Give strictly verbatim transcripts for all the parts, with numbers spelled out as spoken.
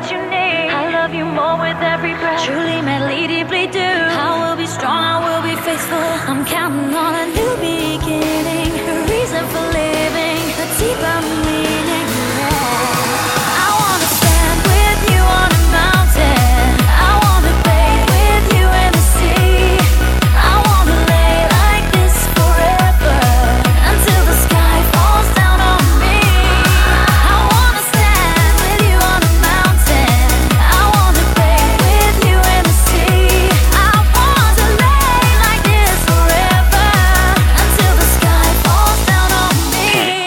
what you need. I love you more with every breath. Truly, madly, deeply do. I will be strong, I will be faithful. I'm counting on a new beginning, a reason for living, a deeper meaning. Yeah. I wanna stand with you on a mountain. I wanna bathe with you in the sea. I wanna lay like this forever until the sky falls down on me. I wanna stand with you on a mountain. I wanna bathe with you in the sea. I want to lay like this forever until the sky falls down on me.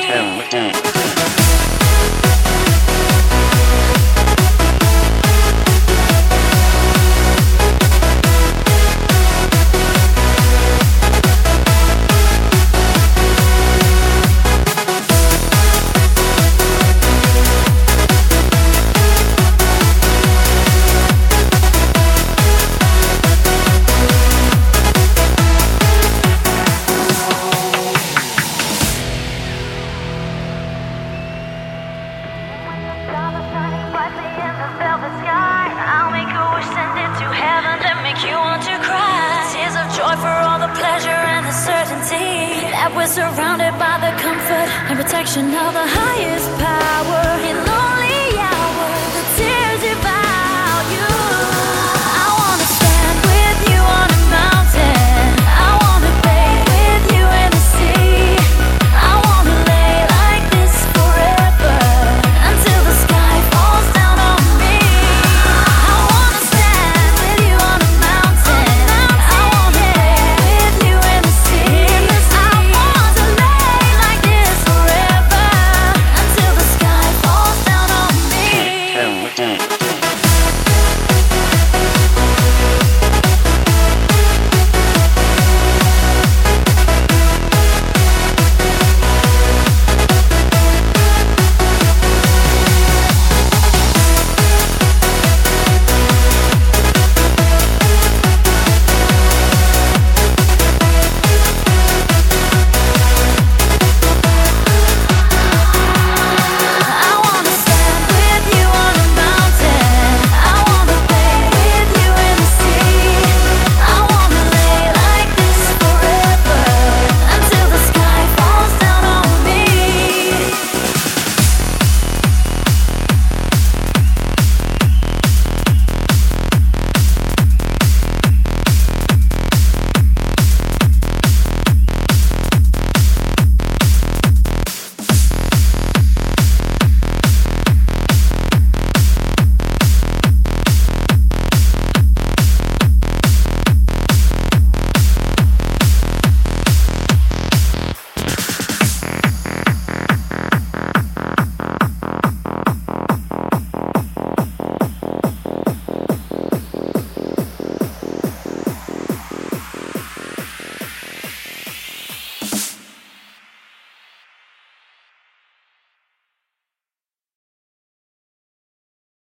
Stars shining brightly in the velvet sky. I'll make a wish, send it to heaven, then make you want to cry. Tears of joy for all the pleasure and the certainty that we're surrounded by the comfort and protection of the heart.